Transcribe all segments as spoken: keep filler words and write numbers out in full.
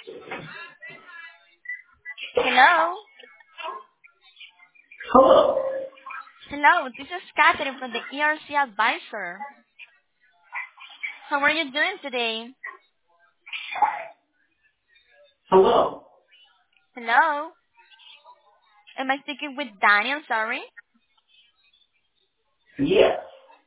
Hello? Hello. Hello, this is Catherine from the E R C Advisor. How are you doing today? Hello. Hello? Am I speaking with Daniel? Sorry. Yes.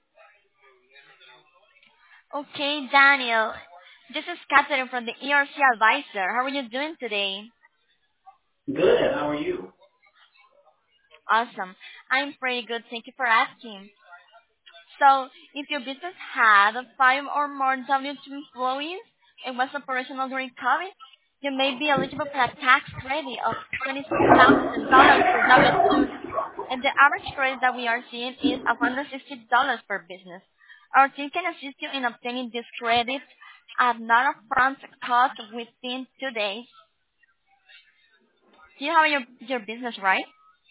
Okay, Daniel. This is Catherine from the E R C Advisor. How are you doing today? Good. How are you? Awesome. I'm pretty good. Thank you for asking. So, if your business had five or more W two employees and was operational during COVID, you may be eligible for a tax credit of twenty-six thousand dollars per W two, and the average credit that we are seeing is one hundred sixty dollars per business. Our team can assist you in obtaining this credit at not upfront cost within two days. Do you have your, your business right?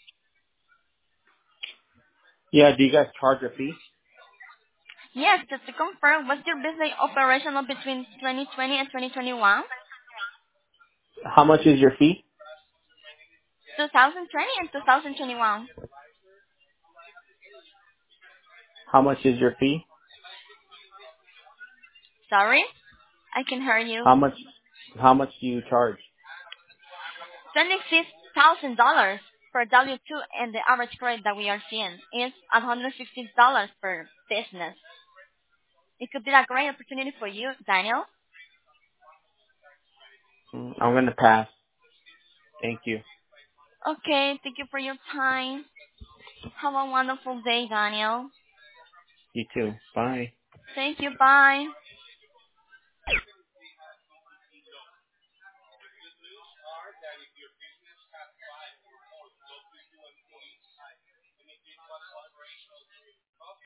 Yeah. Do you guys charge a fee? Yes, just to confirm, was your business operational between twenty twenty and twenty twenty-one? How much is your fee? twenty twenty and twenty twenty-one. How much is your fee? Sorry, I can hear you. How much? How much do you charge? twenty-six thousand dollars per W two, and the average credit that we are seeing is one hundred sixty dollars per business. It could be a great opportunity for you, Daniel. Mm, I'm gonna pass. Thank you. Okay, thank you for your time. Have a wonderful day, Daniel. You too. Bye. Thank you. Bye.